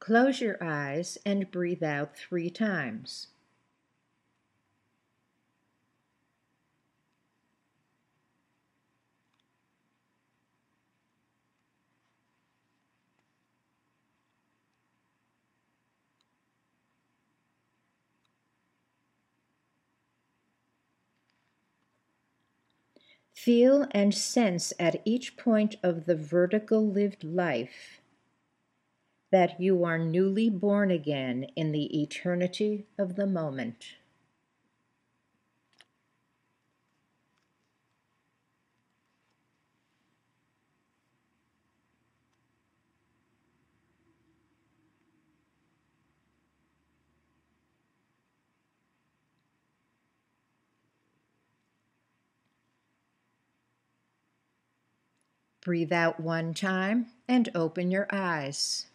Close your eyes and breathe out 3 times. Feel and sense at each point of the vertical lived life that you are newly born again in the eternity of the moment. Breathe out 1 time and open your eyes.